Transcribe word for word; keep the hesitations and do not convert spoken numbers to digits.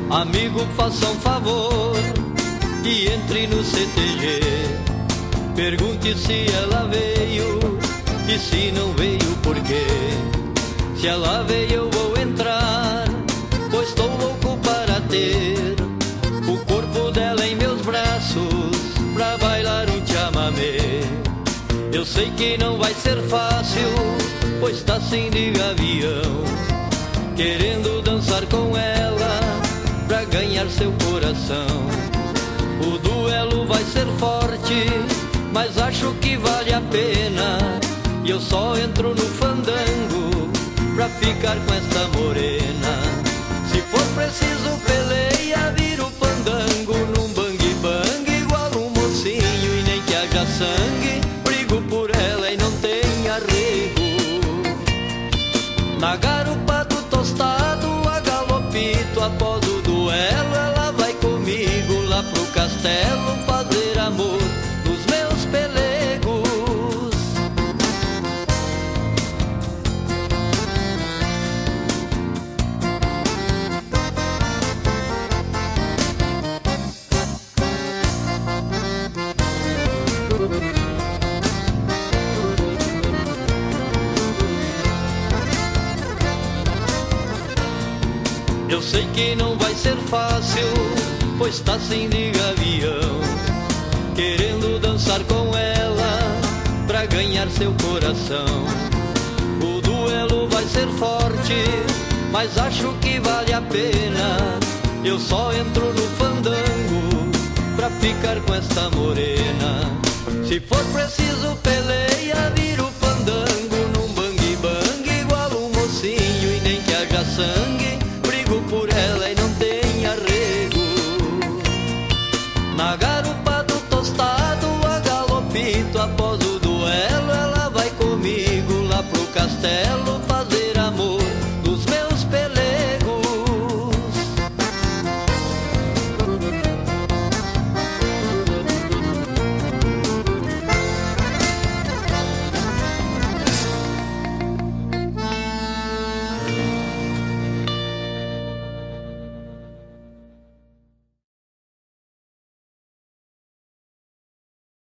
Amigo, faça um favor e entre no C T G. Pergunte se ela veio e se não veio por quê. Se ela veio eu vou entrar, pois estou louco para ter o corpo dela em meus braços pra bailar um chamamé. Eu sei que não vai ser fácil, pois tá assim de gavião, querendo dançar com ela pra ganhar seu coração. O duelo vai ser forte, mas acho que vale a pena. E eu só entro no fandango pra ficar com esta morena. Se for preciso peleia, vira o fandango num bang bang igual um mocinho. E nem que haja sangue, brigo por ela e não tem arrego. Na garupa do tostado, a galopito após o duelo, ela vai comigo lá pro castelo fazer amor nos meus pelegos. Eu sei que não vai ser fácil, pois tá assim de gavião, querendo dançar com ela pra ganhar seu coração. O duelo vai ser forte, mas acho que vale a pena. Eu só entro no fandango pra ficar com esta morena. Se for preciso peleia, vira o fandango num bang bang igual um mocinho. E nem que haja sangue, por ela e não tem arrego. Na garupa do tostado, a galopito após o duelo, ela vai comigo lá pro castelo fazer amor